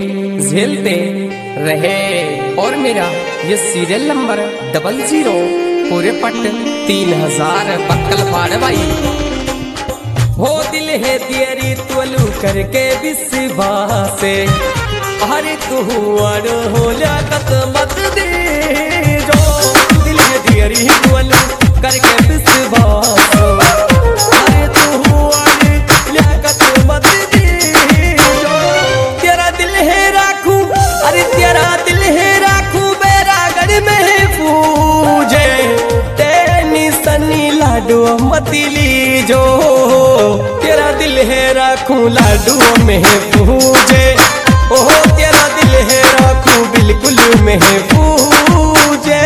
झेलते रहे। और मेरा ये सीरियल नंबर 00 पूरे पट 3000 पक्कल पाड़ भाई। हो दिल है तेरी तुलू करके विश्वास, अरे तू अड़ हो लागत मत दे जो। दिल है तेरी तुलू करके विश्वास, अरे तू अड़ लागत मत दे जो। तेरा दिल है राखू, अरे तेरा दिल है राखू बैरागढ़ में पूजे। तेनी सनी लाडू मतली जो, तेरा दिल है राखू लाडू में पूजे। ओहो तेरा दिल है राखू बिल्कुल में पूजे।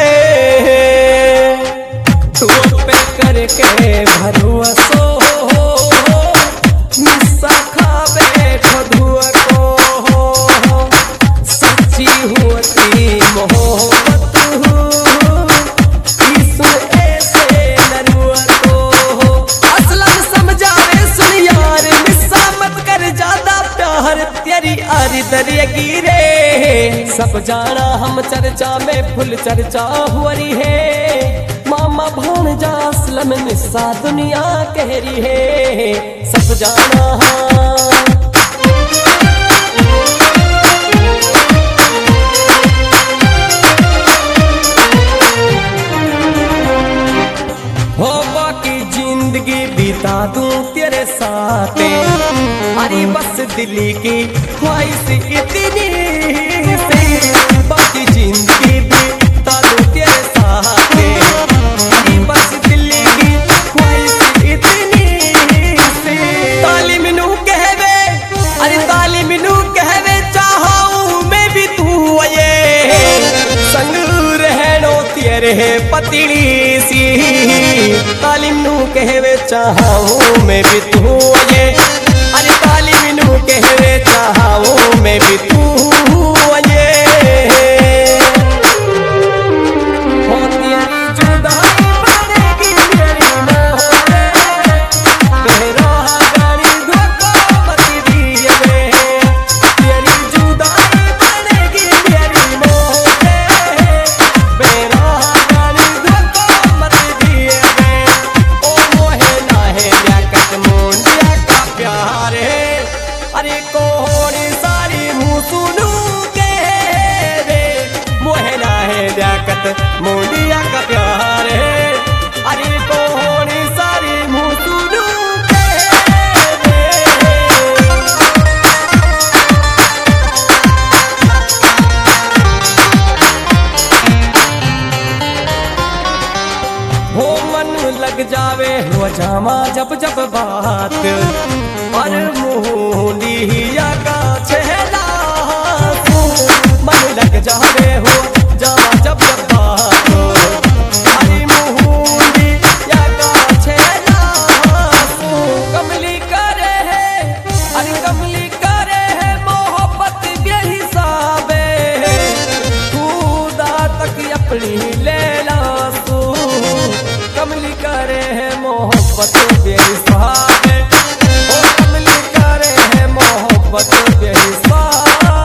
तू पे करके भरोसो मिस्सा खावे खधुआ को, सच्ची होती मोहब्बत इस ऐसे नरुआ को। असलम समझावे सुन यार, मिस्सा मत कर ज्यादा प्यार, तेरी आरी दरिया गिरे। सब जाना हम चर्चा में फुल चर्चा हुई है। मामा भाणजा असलम मिस्सा दुनिया कह रही है, सब जाना। हो बाकी जिंदगी बिता दूं तेरे साथ, अरे बस दिल्ली की ख्वाहिश इतनी से। बाकी जिंदगी बिता दूं तेरे साथ, अरे बस दिल्ली की ख्वाहिश इतनी से। ताली मिनू कहवे, अरे ताली मिनू कहवे चाहूं मैं भी तू ये। संग रहनो तेरे पतली सी, तालीम नू कहवे चाहूं मैं भी तू ये। अरे तालीम नू कहवे चाहूं मैं भी तू ये। हो तेरी जुदाई बनेगी मेरी मोहरे, तेरा गाड़ी धोखा मत दिए। तेरी जुदाई बनेगी मेरी मोहरे, मेरा गाड़ी धोखा मत दिए। ओ मोहे ना है लियाकत मुंडिया का प्यार है, अरे कौन सारी मुँह सुनू के रे। मोहे ना है लियाकत मुंडिया का प्यार है, अरे कौन सारी मुँह सुनू के रे। हो मन लग जावे हो जामा जब जब बात, और मुंडिया का चेहरा। मन लग जावे हो जामा जब जब बात, अरे मुंडिया का चेहरा। कमली करे है, अरे कमली करे है मोहब्बत बेहिसाबे। खुदा तक अपनी ले ला तू, कमली करे है मोहब्बत बेहिसाबे। ओ कमली करे है मोहब्बत बेहिसाबे।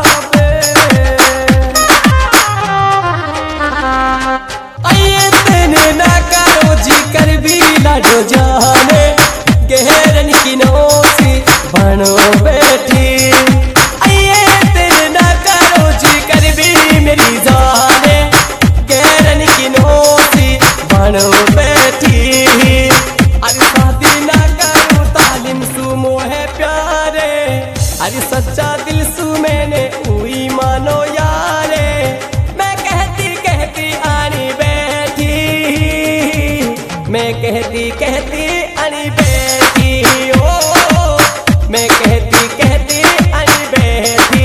आइए तेने ना करो जी कर भी लाडो जाने, गहरन की नोसी बनो बैठी। आइए तेने ना करो जी कर भी मेरी जाने, गहरन की नोसी बनो बैठी। अरे शादी ना करूं तालीम सु मोहे प्यारे, अरे सच्चा दिल सु मैंने हुई मानो यारे। मैं कहती कहती आनी बैठी, मैं कहती कहती आनी बैठी। ओ मैं कहती कहती आनी बैठी।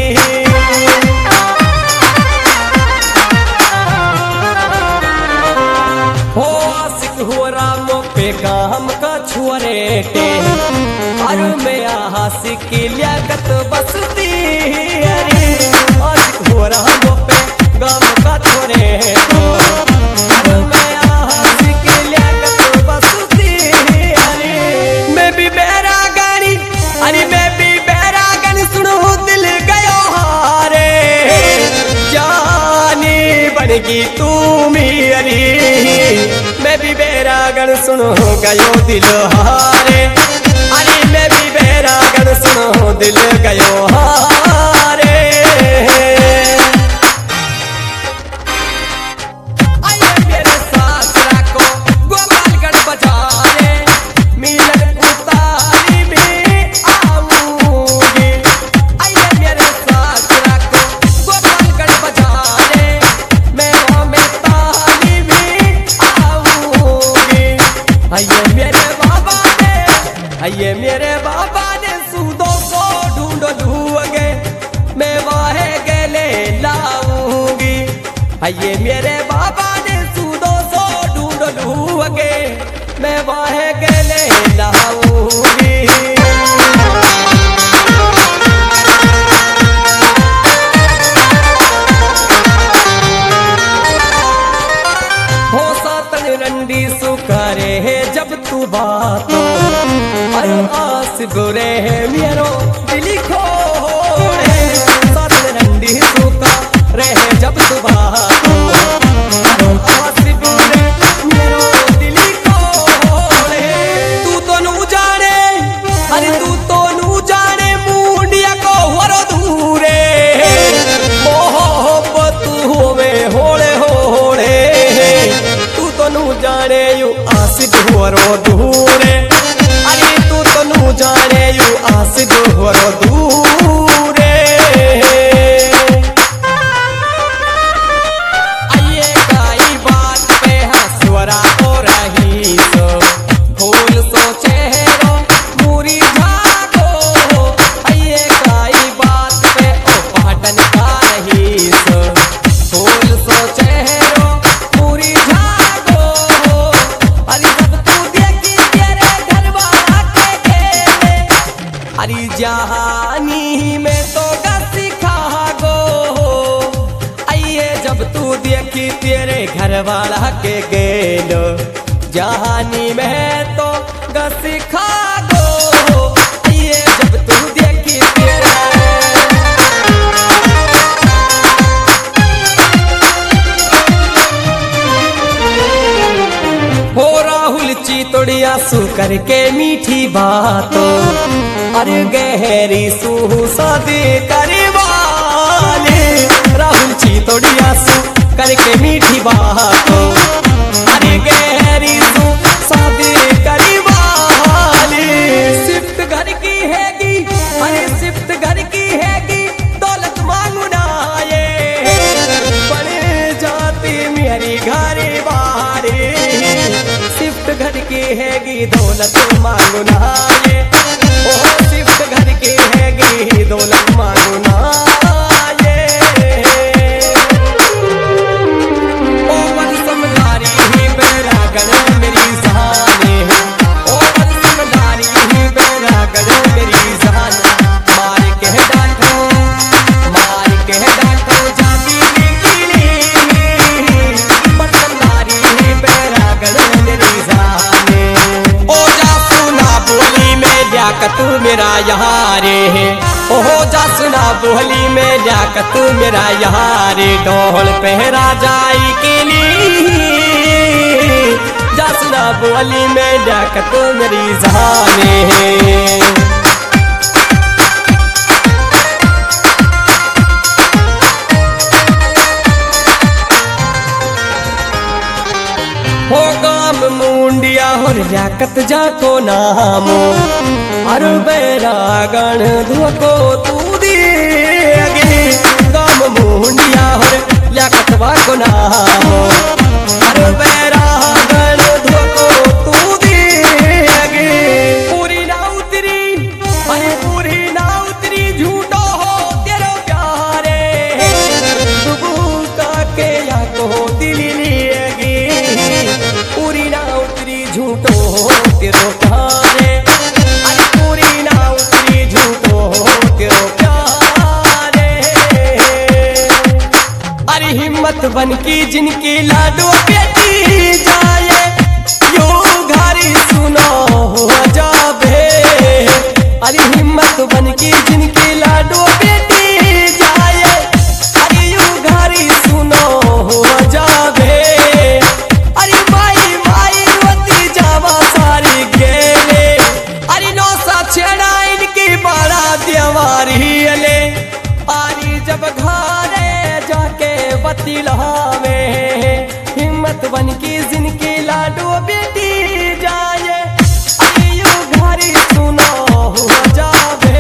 हो आशिक हो रामो पे काम का छुअरेटे, अरे मैं आशिक की लियाकत बसती। अरे आशिक हो रामो पे काम का छुअरेटे, अरे मैं आशिक की लियाकत बसती। अरे मैं भी बैरागढ़ी, अरे मैं भी बैरागढ़ सुनो दिल गयो हारे। की तू मेरी, मैं भी बैरागन सुनो गयो दिल हारे, अरे मैं भी बैरागन सुनो दिल गयो हारे। आइए मेरे सासरा को गोपालगढ़ बाजारे, मिलन उतारी में आऊंगी। आइए मेरे सासरा को गोपालगढ़ बाजारे, मैं में ताली में आऊंगी। आइए मेरे बाबा ने सूदों को ढूंढ ढूंढे, मैं वाहे गले लाऊंगी। आइए मेरे बाबा ने सूदों को ढूंढ ढूंढे, मैं वाहे गले लाऊंगी। हो सातन रंडी सुखारे है जब तू बातो, अरे आस बुरे है मेरो दिली खोड़े। सातन रंडी सुखा रहे जब तू बातो, आस बुरे मेरो दिली खोड़े। तू तो नू जाने, अरे तू तो नू जाने मुंडिया को वरो दूरे, मोहब्बत होवे होड़े होड़े। तू तो नू जाने यू आसिद वरो दूरे, अरे तू तो नू जाने यू आसिद वरो दूरे। आइए काई बात पे हंसवरा हो रही सो, फूल सो चेहरो मुरी भागो। आइए काई बात पे ओ पाटन का रही सो, फूल सो चेहरो मुरी भागो। अरे जब तू देखी तेरे घर वाला के खेले, अरे जहानी में तो सिखा गो। आइए जब तू देखी तेरे घर वाला के गेलो, जहानी में तो सिखा गो। आइए जब तू देखी तेरे, हो राहुल चितोड़िया सु करके मीठी बातों, अरे गहरी सू शादी करवाले। राहुल चितोड़िया सु करके मीठी बातों, अरे गहरी सू शादी करवाले। सिफ्त घर की हैगी, अरे सिफ्त घर की हैगी, दौलत मांगू ना ये, बड़े जाती मेरी घर बारे। सिफ्त घर की हैगी दौलत मांगू ना ये, ओ सिफ्त घर की हैगी दौलत मांगू ना ये। ओ मन समझारी ही बैरागन मेरी जाने, ओ मन समझारी ही बैरागन मेरी जान। मार के डांटो, मार के डांटो जाती निकली, मन समझारी ही बैरागन मेरी जाने। ओ जा सुना बोली में लियाकत मेरा यहाँ रे, ओहो जा सुना बोली में लियाकत मेरा यहाँ रे। ढोल पहरा जाई के लिए, जा सुना बोली में लियाकत मेरी जाने। हो गाम मुंडिया हो लियाकत जाको नामो, अरे बैरागन धुको तू दिए। गाम मुंडिया हो लियाकत वाको नामो, अरे बैरागन धुको तू दिए। पूरी ना उतरी, अरे पूरी ना उतरी, झूठो हो तेरे प्यारे। का के या को दिल लिएगी, पूरी ना उतरी झूठो हो तेरो प्यारे। अरे पूरी ना उतरी झूठो हो तेरो प्यारे। अरे हिम्मत बन की जिनकी लाडो बेटी जाए, यो घरी सुनो हो जाबे। अरे हिम्मत बन की जिनकी लाडो बेटी जाए, अरे यो घरी सुनो हो दिलावे, हिम्मत बन की जिनकी लाडो बेटी जाए, अरे यू घरी सुनो हो जावे।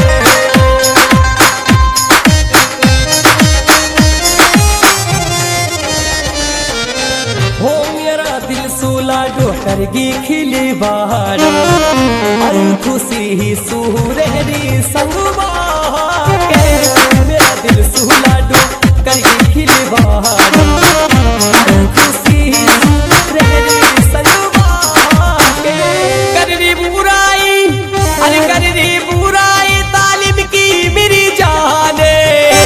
हो मेरा दिल सुला डो करगी खिली बाड़ा, अरे खुशी ही सुरेरी संगवा के, मेरा दिल सुला डो करगी खिली बाड़ा, अरे खुशी ही सुरेरी संगवा के। करनी बुराई, अरे करनी बुराई तालिम की मेरी जाने,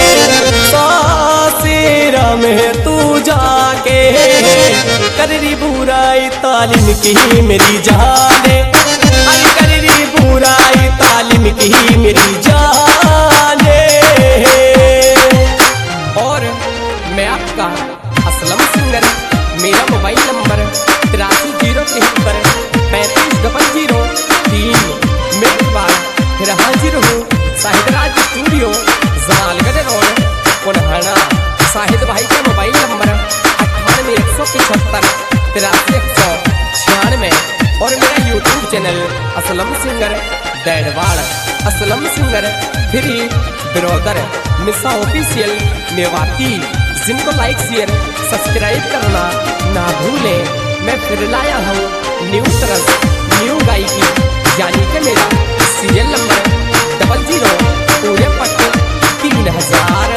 सासिरा में तू जाके, करनी बुराई तालिम की मेरी जाने, अरे करनी बुराई तालिम की मेरी जाने। और मैं आपका असलम सिंगर, मेरा मोबाइल नंबर 8373350003। मेरे बाद फिर हाजिर हूँ साहिदराज स्टूडियो, जमालगढ़ रोड, कोल्हाना। साहिद भाई का मोबाइल नंबर 9817738196 और मेरा यूट्यूब चैनल असलम सिंगर दैडवाड़, असलम सिंगर फ्री ब्रोदर मिसा ऑफिशियल मेवाती। जिनको लाइक शेयर सब्सक्राइब करना ना भूलें। मैं फिर लाया हूँ न्यू तरह न्यू गायकी, यानी कि मेरा सीरियल नंबर 00 पूरे पट 3000।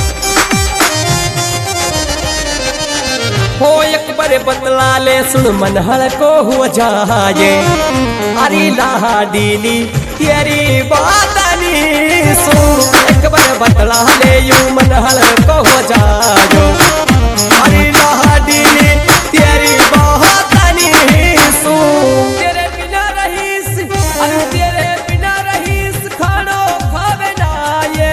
हो एक बार बतला ले सुन मनहल को हो जाए, अरे लाडीली तेरी बात नहीं सुन, एक बार बतला ले यू मनहल को हो जाए, अरे लाडीली तेरी बात नहीं सुन। तेरे बिना रहीस, अरे तेरे बिना रहीस खानो खावे ना ये,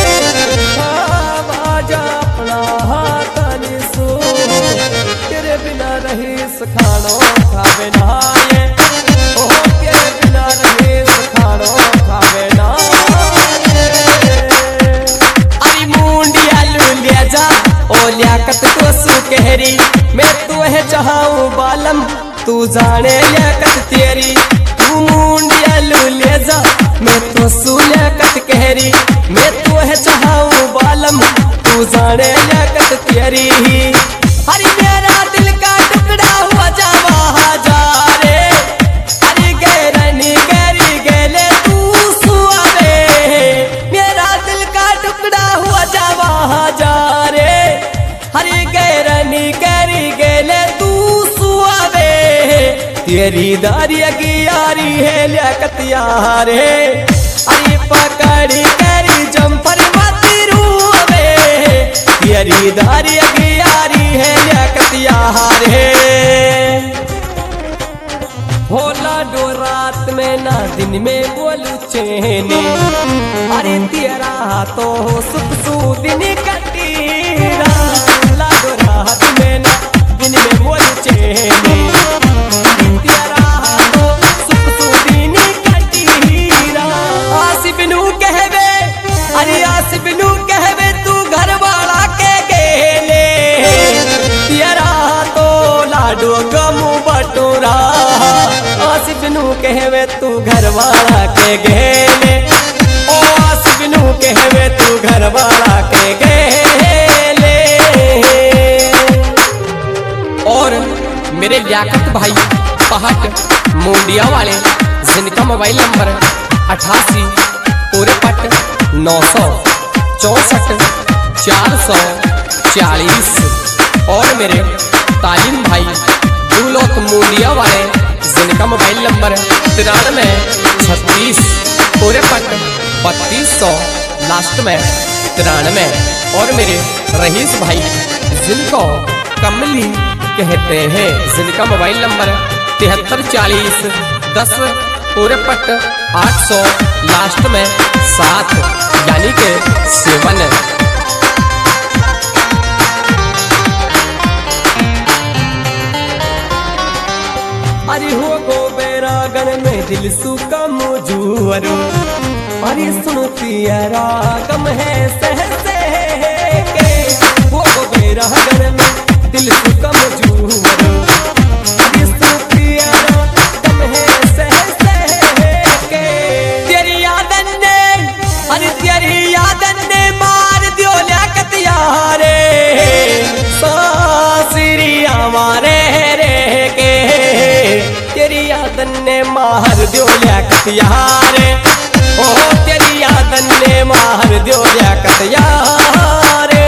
बाजा अपना हाथ नहीं सुन, तेरे बिना रहीस खानो खावे ना ये, ओ तेरे बिना रहीस खानो खावे ना ये। अरे मुंडिया लुलिया जा ओ लियाकत तो सुकहरी, मैं तुहे चाहूं बालम तू जाने लियाकत तेरी, तू मुंडिया लुलिया जा मैं तो सुलियाकत कहरी, मैं तुहे चाहूं बालम तू जाने लियाकत तेरी। अरे मेरा दिल का टुकड़ा हुआ जावा जा रे, अरे गैरनी गैरी गेले तू सुआवे, मेरा दिल का टुकड़ा हुआ जावा जा रे, अरे गैरनी गैरी गेले तू सुआवे, तेरी दारिया की यारी है लियाकत यारे, अरे पकड़ी गैरी जम्पर मती रूवे, तेरी दारिया की यारी है लियाकत यार है। होला डो रात में ना दिन में बोलू चेने, अरे तेरा तो सुख सुदिन कटीरा, लाडो रात में ना दिन में बोलू चेने, तेरा तो सुख सुदिन कटीरा। आसिफ नू कहवे, अरे आसिफ नू कहवे तू घर वाला के गेले, तेरा तो लाडो गमू बटोरा, आसिफ नू कहवे तू घर वाला के गेले, ओ आसिफ नू कहवे तू घर वाला के गेले। और मेरे लियाकत भाई पहाट मुंडिया वाले, जिनका मोबाइल नंबर 88 पूरे पट 964 440। और मेरे तालिम भाई दूलोक मुंडिया वाले, जिनका मोबाइल नंबर 9336 पूरे पट 3200 लास्ट में 93। और मेरे रहीस भाई, जिनको कमली कहते हैं, जिनका मोबाइल नंबर 734010 पूरे पट 800 लास्ट में 7, यानी के 7। अरे हो गो बैरागन में दिल सुका मुझुअरो, अरे सुनती रागम है सहसे के, वो गो बैरागन कतियारे ओ तेरी यादन ने मार दियो या कतियारे।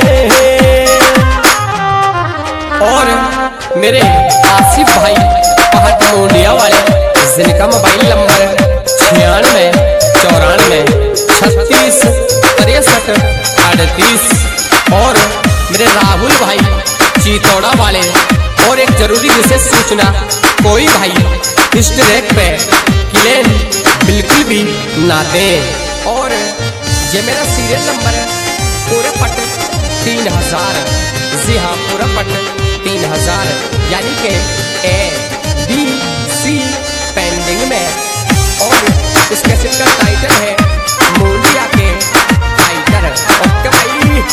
और मेरे आसिफ भाई पहाड़ मोलिया वाले जिनका मोबाइल नंबर 96 94 36 63 38। और मेरे राहुल भाई चितौड़ा वाले। और एक जरूरी विशेष सूचना, कोई भाई इस ट्रैक पे क्लेम बिल्कुल भी ना दें। और ये मेरा सीरियल नंबर है पूरे पट 3000। जी हाँ, पूरा पट 3000 यानी कि ABC पेंडिंग में। और इस कैसेट का टाइटल है मोलिया के टाइगर। ओके भाई।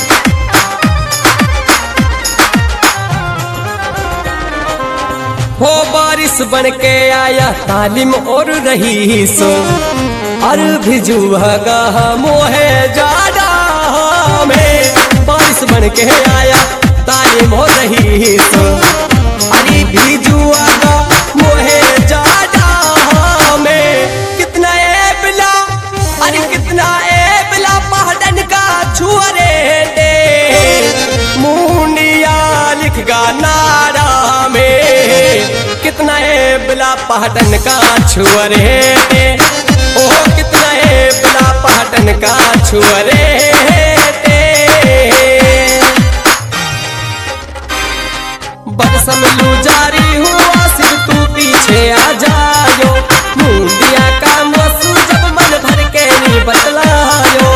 हो बारिश बन के आया तालीम और रही सो और भिजुआगा मोहे जादा में। बारिश बन के आया तालीम हो रही सो अरे भिजुआगा मोहे जादा में। कितना ए बिला, अरे कितना ए बिला पहाड़न का छुअरे दे मुंडिया लिख गा नारा में। कितना ए बिला पहाड़न का छुअरे दे ओ कितना ए बिला पहाड़न का छुअरे दे। बरसम लू जारी हुआ सिर्फ तू पीछे आ जायो। मुंडिया का मौसू जब मन भर के नहीं बतलायो।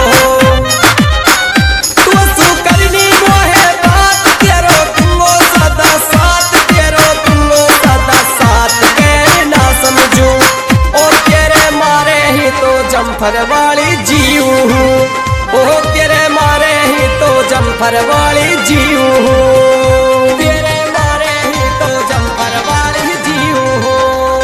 तू सु करनी मोहे बात तेरो तुमो सदा साथ तेरो तुमो सदा साथ के ना समझू। और तेरे मारे ही तो जम्फर वाली जीव हूँ। ओ तेरे मारे ही तो जम्फर वाली जीव हूँ। तेरे मारे ही तो जम्फर वाली जीव हूँ।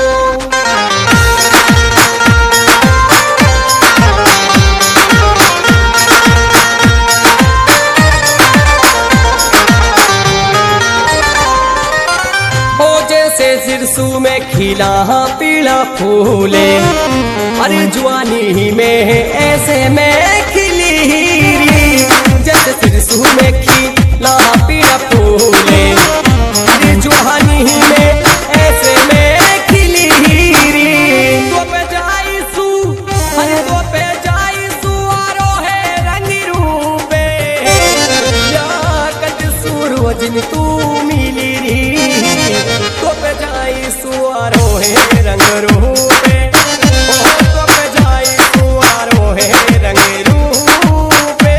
सिरसू में खिला पीला फूले अरे जवानी में ऐसे में खिली। जैसे सिरसू में खिला पीला फूले अरे जवानी में ऐसे में खिली। तो पे जाई सू, अरे तो पे जाई सुआरो है रंग रूपे या कट सूरज तू मिली री। तो पे जाई सुआरो है रंग रूपे ओ तो पे जाई सुआरो है रंग रूपे।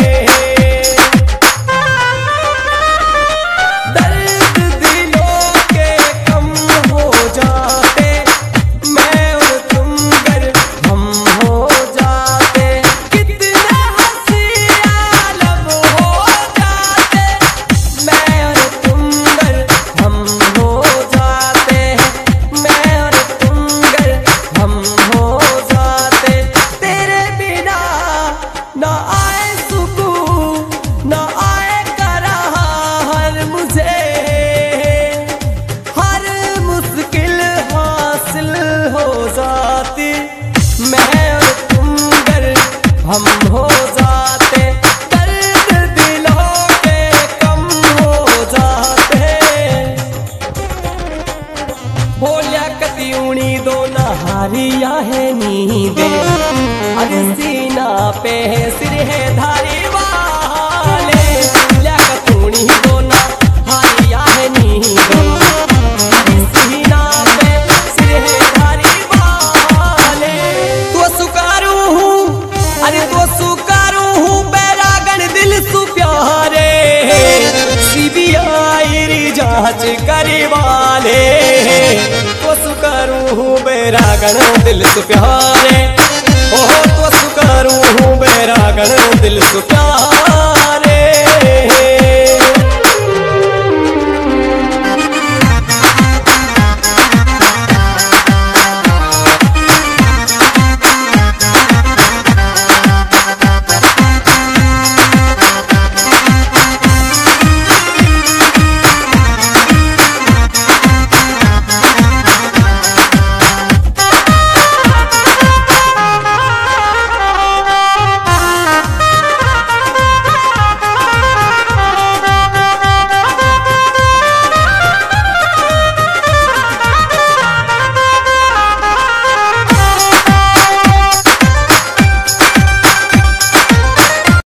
दर्द दिलों के कम हो जाते मैं और तुम गर हम हो जाते। कितना हंसी आलम हो जाते मैं और तुम गर हम हो जाते। मैं और तुम गर हम हो जाते। तेरे बिना ना आए सुकून ना आए करार मुझे। हर मुश्किल हासिल हो जाती मैं और तुम गर हम हो जाते। दर्द दिलों के कम हो जाते। बोलिया कतियूनी दो नहारिया है नींदे अरे सीना पे सिर है धारी वाले। बोलिया कतूनी दो नहारिया है नींदे अरे सीना पे सिर है धारी वाले। तो सुकारू हूँ, अरे तो सुकारू हूँ बैरागन दिल सु प्यारे। CBI री जांच करे वाले तो सुकरू हूँ बैरागन दिल सु प्यारे। ओ तो सुकरू हूँ बैरागन दिल सु प्यारे।